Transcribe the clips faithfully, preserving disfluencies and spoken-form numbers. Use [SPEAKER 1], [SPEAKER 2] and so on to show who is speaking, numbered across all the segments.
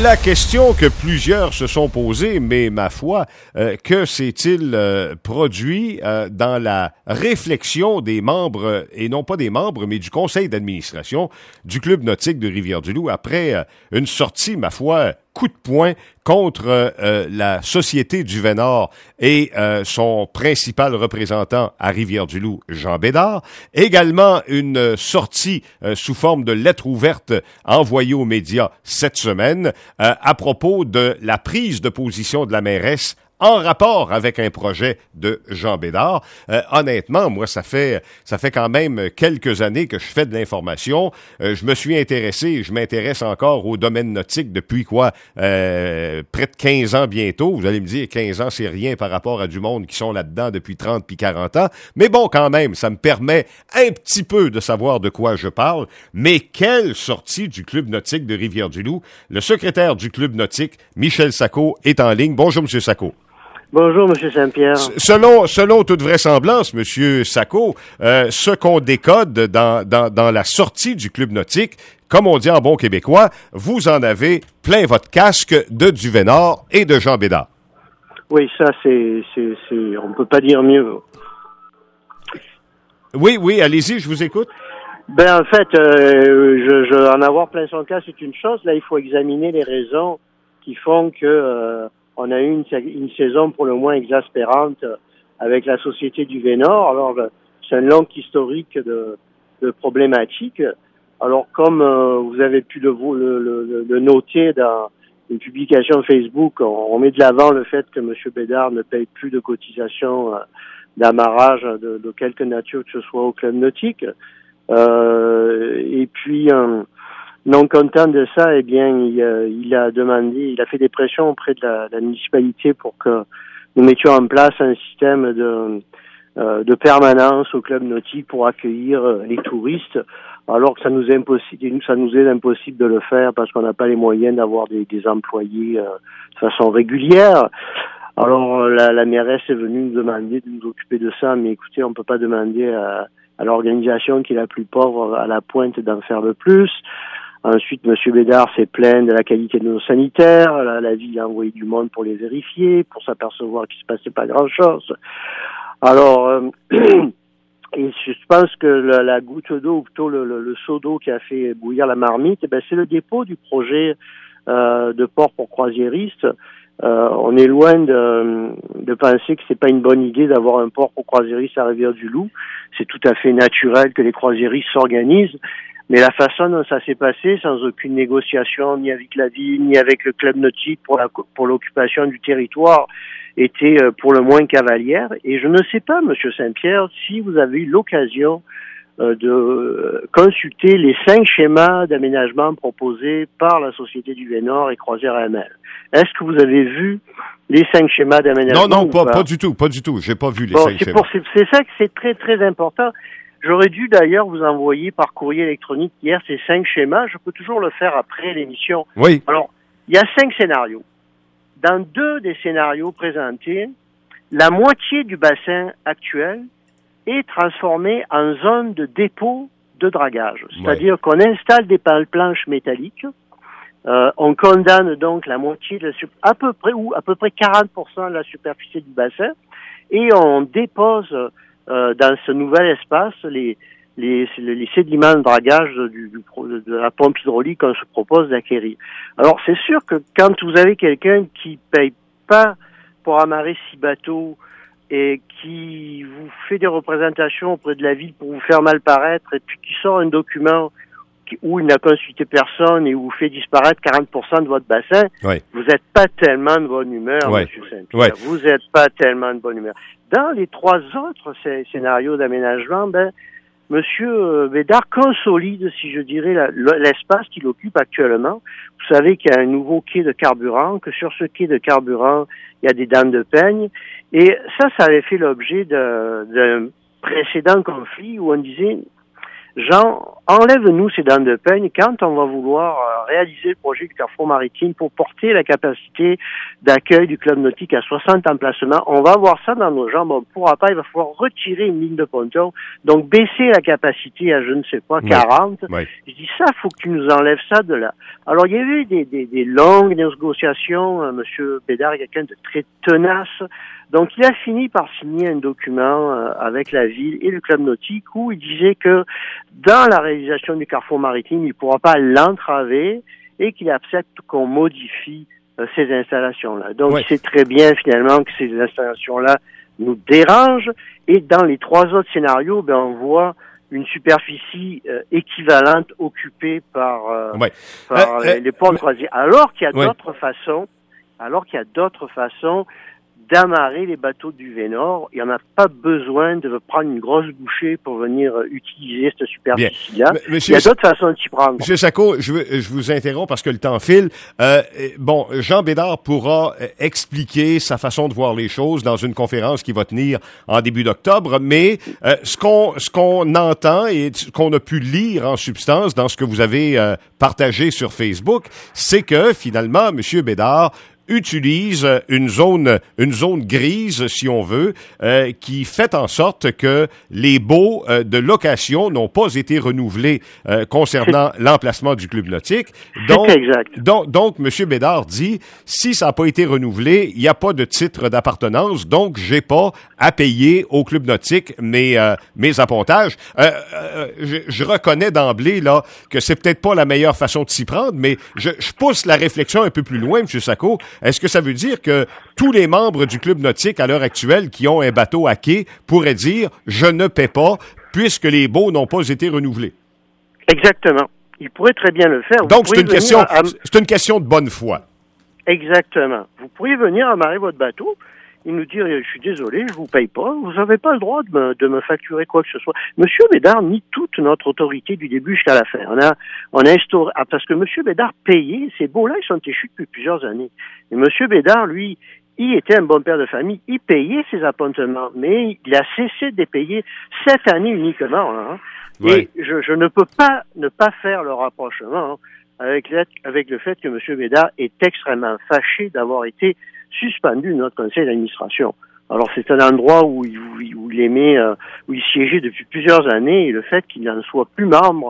[SPEAKER 1] la question que plusieurs se sont posées, mais ma foi, euh, que s'est-il euh, produit euh, dans la réflexion des membres, et non pas des membres, mais du conseil d'administration du Club nautique de Rivière-du-Loup après euh, une sortie, ma foi, coup de poing contre euh, la Société du Vénard et euh, son principal représentant à Rivière-du-Loup, Jean Bédard. Également une sortie euh, sous forme de lettre ouverte envoyée aux médias cette semaine euh, à propos de la prise de position de la mairesse en rapport avec un projet de Jean Bédard. Euh, honnêtement, moi, ça fait ça fait quand même quelques années que je fais de l'information. Euh, je me suis intéressé, je m'intéresse encore au domaine nautique depuis quoi? Euh, près de quinze ans bientôt. Vous allez me dire, quinze ans, c'est rien par rapport à du monde qui sont là-dedans depuis trente puis quarante ans. Mais bon, quand même, ça me permet un petit peu de savoir de quoi je parle. Mais quelle sortie du Club nautique de Rivière-du-Loup. Le secrétaire du Club nautique, Michel Sacco, est en ligne. Bonjour, M. Sacco.
[SPEAKER 2] Bonjour, M. Saint-Pierre.
[SPEAKER 1] Selon, selon toute vraisemblance, M. Sacco, euh, ce qu'on décode dans, dans, dans la sortie du Club nautique, comme on dit en bon québécois, vous en avez plein votre casque de Duvénard et de Jean Bédard.
[SPEAKER 2] Oui, ça, c'est, c'est, c'est, on ne peut pas dire mieux.
[SPEAKER 1] Oui, oui, allez-y, je vous écoute.
[SPEAKER 2] Ben, en fait, euh, je, je, en avoir plein son casque, c'est une chose. Là, il faut examiner les raisons qui font que euh, on a eu une, une saison pour le moins exaspérante avec la Société du Vénard. Alors, c'est une longue historique de, de problématiques. Alors, comme euh, vous avez pu le, le, le, le noter dans une publication Facebook, on, on met de l'avant le fait que M. Bédard ne paye plus de cotisations euh, d'amarrage de, de quelque nature que ce soit au club nautique. Euh, et puis, euh, non content de ça, eh bien, il, euh, il a demandé, il a fait des pressions auprès de la, de la municipalité pour que nous mettions en place un système de, euh, de permanence au club nautique pour accueillir euh, les touristes, alors que ça nous est impossible, ça nous est impossible de le faire parce qu'on n'a pas les moyens d'avoir des, des employés euh, de façon régulière. Alors, la, la mairesse est venue nous demander de nous occuper de ça, mais écoutez, on peut pas demander à, à l'organisation qui est la plus pauvre à la pointe d'en faire le plus. Ensuite, M. Bédard s'est plaint de la qualité de nos sanitaires. La, la ville a envoyé du monde pour les vérifier, pour s'apercevoir qu'il se passait pas grand-chose. Alors, euh, et je pense que la, la goutte d'eau, ou plutôt le, le, le seau d'eau qui a fait bouillir la marmite, eh ben, c'est le dépôt du projet euh, de port pour croisiéristes. Euh, on est loin de, de penser que c'est pas une bonne idée d'avoir un port pour croisiéristes à Rivière-du-Loup. C'est tout à fait naturel que les croisiéristes s'organisent. Mais la façon dont ça s'est passé, sans aucune négociation, ni avec la ville, ni avec le club nautique pour la, pour l'occupation du territoire, était pour le moins cavalière. Et je ne sais pas, Monsieur Saint-Pierre, si vous avez eu l'occasion euh, de consulter les cinq schémas d'aménagement proposés par la Société du Vénard et Croisière M L. Est-ce que vous avez vu les cinq schémas d'aménagement?
[SPEAKER 1] Non, non, pas, pas? pas du tout, pas du tout. J'ai pas vu les
[SPEAKER 2] bon,
[SPEAKER 1] cinq
[SPEAKER 2] c'est
[SPEAKER 1] schémas.
[SPEAKER 2] Pour, c'est, c'est ça que c'est très, très important. J'aurais dû d'ailleurs vous envoyer par courrier électronique hier ces cinq schémas. Je peux toujours le faire après l'émission.
[SPEAKER 1] Oui.
[SPEAKER 2] Alors, il y a cinq scénarios. Dans deux des scénarios présentés, la moitié du bassin actuel est transformée en zone de dépôt de dragage. C'est-à-dire oui. qu'on installe des planches métalliques. Euh, on condamne donc la moitié de la super- à peu près ou à peu près quarante pour cent de la superficie du bassin et on dépose Euh, dans ce nouvel espace, les, les, les sédiments de dragage du, du, de la pompe hydraulique qu'on se propose d'acquérir. Alors, c'est sûr que quand vous avez quelqu'un qui paye pas pour amarrer six bateaux et qui vous fait des représentations auprès de la ville pour vous faire mal paraître et puis qui sort un document qui, où il n'a consulté personne et où vous fait disparaître quarante pour cent de votre bassin,
[SPEAKER 1] oui.
[SPEAKER 2] vous n'êtes pas tellement de bonne humeur,
[SPEAKER 1] oui.
[SPEAKER 2] M. Saint-Pierre. Oui. Vous n'êtes pas tellement de bonne humeur. Dans les trois autres scénarios d'aménagement, ben, M. Bédard consolide, si je dirais, la, l'espace qu'il occupe actuellement. Vous savez qu'il y a un nouveau quai de carburant, que sur ce quai de carburant, il y a des dents de peigne. Et ça, ça avait fait l'objet de, d'un précédent conflit où on disait, Jean, enlève-nous ces dents de peigne quand on va vouloir euh, réaliser le projet du Carrefour Maritime pour porter la capacité d'accueil du club nautique à soixante emplacements. On va avoir ça dans nos jambes, on ne pourra pas, il va falloir retirer une ligne de ponton, donc baisser la capacité à, je ne sais pas, quarante.
[SPEAKER 1] Oui. Oui.
[SPEAKER 2] Je dis ça, faut que tu nous enlèves ça de là. Alors, il y a eu des, des, des longues négociations, euh, Monsieur Bédard est quelqu'un de très tenace. Donc, il a fini par signer un document euh, avec la ville et le club nautique où il disait que dans la réalisation du Carrefour Maritime, il ne pourra pas l'entraver et qu'il accepte qu'on modifie euh, ces installations-là. Donc, ouais. C'est très bien finalement que ces installations-là nous dérangent. Et dans les trois autres scénarios, ben, on voit une superficie euh, équivalente occupée par, euh, ouais. par euh, les, les ponts de croisière. Alors qu'il y a ouais. d'autres façons, alors qu'il y a d'autres façons d'amarrer les bateaux du Vénor. Il n'y en a pas besoin de prendre une grosse bouchée pour venir utiliser cette superficie-là. M- Il y a d'autres façons de s'y prendre.
[SPEAKER 1] Monsieur Sacco, je, veux, je vous interromps parce que le temps file. Euh, bon, Jean Bédard pourra expliquer sa façon de voir les choses dans une conférence qui va tenir en début d'octobre, mais euh, ce qu'on ce qu'on entend et ce qu'on a pu lire en substance dans ce que vous avez euh, partagé sur Facebook, c'est que finalement, Monsieur Bédard utilise une zone une zone grise, si on veut, euh, qui fait en sorte que les baux euh, de location n'ont pas été renouvelés euh, concernant l'emplacement du club nautique. Donc,
[SPEAKER 2] C'est exact.
[SPEAKER 1] Donc, donc, M. Bédard dit, si ça n'a pas été renouvelé, il n'y a pas de titre d'appartenance, donc j'ai pas à payer au club nautique mes euh, mes appontages. Euh, euh, je, je reconnais d'emblée là que c'est peut-être pas la meilleure façon de s'y prendre, mais je, je pousse la réflexion un peu plus loin, M. Sacco. Est-ce que ça veut dire que tous les membres du club nautique à l'heure actuelle qui ont un bateau à quai pourraient dire « je ne paie pas » puisque les baux n'ont pas été renouvelés?
[SPEAKER 2] Exactement. Ils pourraient très bien le faire. Vous
[SPEAKER 1] Donc, c'est une, question,
[SPEAKER 2] à...
[SPEAKER 1] c'est une question de bonne foi.
[SPEAKER 2] Exactement. Vous pourriez venir amarrer votre bateau et nous dire « je suis désolé, je vous paye pas, vous n'avez pas le droit de me, de me facturer quoi que ce soit ». Monsieur Bédard nie toute notre autorité du début jusqu'à la fin. On a, on a instauré, ah, parce que Monsieur Bédard payait, ces baux-là, ils sont échus depuis plusieurs années. Et Monsieur Bédard, lui, il était un bon père de famille, il payait ses appontements, mais il a cessé de les payer cette année uniquement. Hein. Ouais. Et je, je ne peux pas ne pas faire le rapprochement hein, avec, avec le fait que Monsieur Bédard est extrêmement fâché d'avoir été suspendu de notre conseil d'administration. Alors c'est un endroit où il, où il aimait, euh, où il siégeait depuis plusieurs années, et le fait qu'il n'en soit plus membre,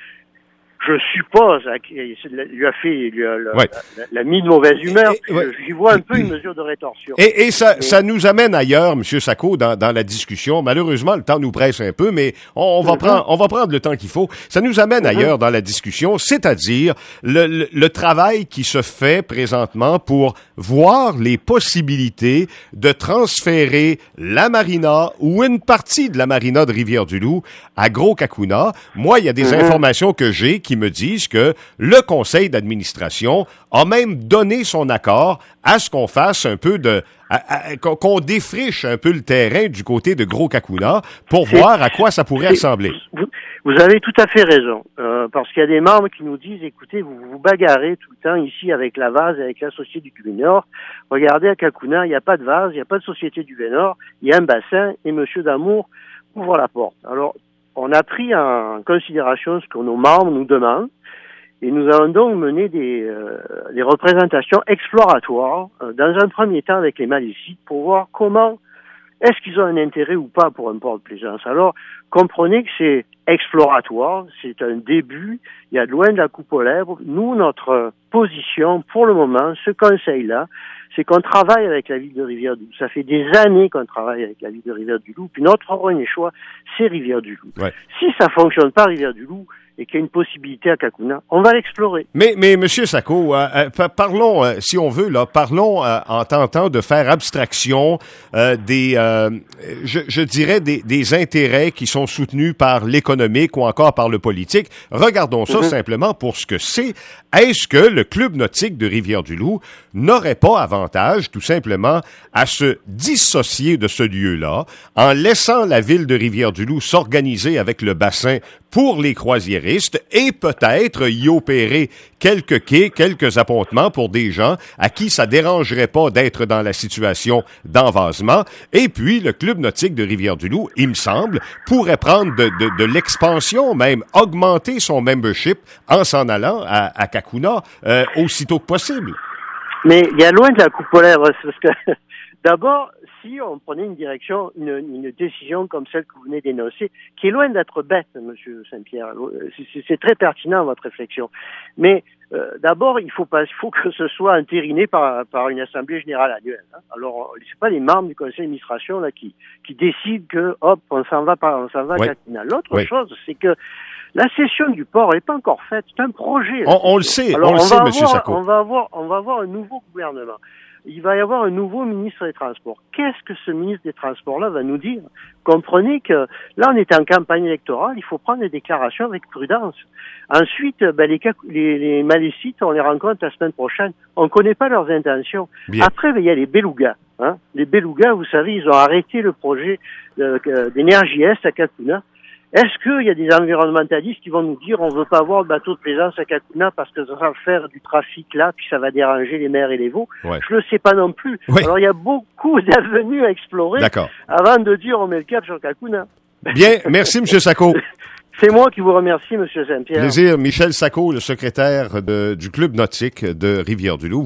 [SPEAKER 2] je suppose, lui a fait, lui a, ouais. la, la, la mis de mauvaise humeur. Et, ouais. J'y vois un peu une mesure de rétorsion.
[SPEAKER 1] Et, et ça, mais... ça nous amène ailleurs, M. Sacco, dans, dans la discussion. Malheureusement, le temps nous presse un peu, mais on, on va mm-hmm. prendre, on va prendre le temps qu'il faut. Ça nous amène mm-hmm. ailleurs dans la discussion, c'est-à-dire le, le, le travail qui se fait présentement pour voir les possibilités de transférer la marina ou une partie de la marina de Rivière-du-Loup à Gros-Cacouna. Moi, il y a des mm-hmm. informations que j'ai qui me disent que le conseil d'administration a même donné son accord à ce qu'on fasse un peu de... À, à, qu'on défriche un peu le terrain du côté de Gros-Cacouna pour c'est, voir à quoi ça pourrait ressembler.
[SPEAKER 2] Vous, vous avez tout à fait raison, euh, parce qu'il y a des membres qui nous disent, écoutez, vous vous bagarrez tout le temps ici avec la vase, avec la Société du Vénor. Regardez à Cacouna, il n'y a pas de vase, il n'y a pas de Société du Vénor, il y a un bassin et M. Damour ouvre la porte. Alors, on a pris en considération ce que nos membres nous demandent et nous allons donc mener des, euh, des représentations exploratoires euh, dans un premier temps avec les Malécites pour voir comment est-ce qu'ils ont un intérêt ou pas pour un port de plaisance. Alors, comprenez que c'est exploratoire, c'est un début, il y a de loin de la coupe aux lèvres. Nous, notre position, pour le moment, ce conseil-là, c'est qu'on travaille avec la ville de Rivière-du-Loup. Ça fait des années qu'on travaille avec la ville de Rivière-du-Loup, puis notre premier choix, c'est Rivière-du-Loup. Ouais. Si ça fonctionne pas Rivière-du-Loup, et qu'il y a une possibilité à Cacouna, on va l'explorer.
[SPEAKER 1] Mais, mais Monsieur Sacco, euh, euh, parlons, euh, si on veut, là, parlons euh, en tentant de faire abstraction euh, des, euh, je, je dirais, des, des intérêts qui sont soutenus par l'économique ou encore par le politique. Regardons ça mm-hmm. simplement pour ce que c'est. Est-ce que le club nautique de Rivière-du-Loup n'aurait pas avantage, tout simplement, à se dissocier de ce lieu-là, en laissant la ville de Rivière-du-Loup s'organiser avec le bassin pour les croisiéristes et peut-être y opérer quelques quais, quelques appontements pour des gens à qui ça dérangerait pas d'être dans la situation d'envasement. Et puis, le Club nautique de Rivière-du-Loup, il me semble, pourrait prendre de, de, de l'expansion, même augmenter son membership en s'en allant à, à Cacouna euh, aussitôt que possible.
[SPEAKER 2] Mais il y a loin de la coupe polaire, parce que d'abord, si on prenait une direction, une, une décision comme celle que vous venez d'énoncer, qui est loin d'être bête, Monsieur Saint-Pierre, c'est, c'est très pertinent votre réflexion. Mais euh, d'abord, il faut pas, il faut que ce soit entériné par, par une assemblée générale annuelle. Hein. Alors, c'est pas les membres du conseil d'administration là qui, qui décident que, hop, on s'en va par, on s'en va
[SPEAKER 1] oui.
[SPEAKER 2] à Cacouna. L'autre
[SPEAKER 1] oui.
[SPEAKER 2] chose, c'est que la cession du port n'est pas encore faite. C'est un projet.
[SPEAKER 1] On, on le sait,
[SPEAKER 2] Alors,
[SPEAKER 1] on le
[SPEAKER 2] on
[SPEAKER 1] sait,
[SPEAKER 2] avoir,
[SPEAKER 1] M. Sacco.
[SPEAKER 2] On va avoir, on va avoir un nouveau gouvernement. Il va y avoir un nouveau ministre des Transports. Qu'est-ce que ce ministre des Transports-là va nous dire? Comprenez que là, on est en campagne électorale, il faut prendre des déclarations avec prudence. Ensuite, ben, les, les, les Malécites, on les rencontre la semaine prochaine. On ne connaît pas leurs intentions. Bien. Après, ben, il y a les Belugas. Hein. Les Belugas, vous savez, ils ont arrêté le projet euh, d'Énergie Est à Cacouna. Est-ce qu'il y a des environnementalistes qui vont nous dire on veut pas avoir de bateau de plaisance à Cacouna parce que ça va faire du trafic là, puis ça va déranger les mers et les veaux?
[SPEAKER 1] Ouais.
[SPEAKER 2] Je le sais pas non plus.
[SPEAKER 1] Oui.
[SPEAKER 2] Alors il y a beaucoup d'avenues à explorer
[SPEAKER 1] D'accord.
[SPEAKER 2] avant de dire on met le cap sur Cacouna.
[SPEAKER 1] Bien, merci M. Sacco.
[SPEAKER 2] C'est moi qui vous remercie, M. Saint-Pierre.
[SPEAKER 1] Plaisir. Michel Sacco, le secrétaire de, du Club nautique de Rivière-du-Loup.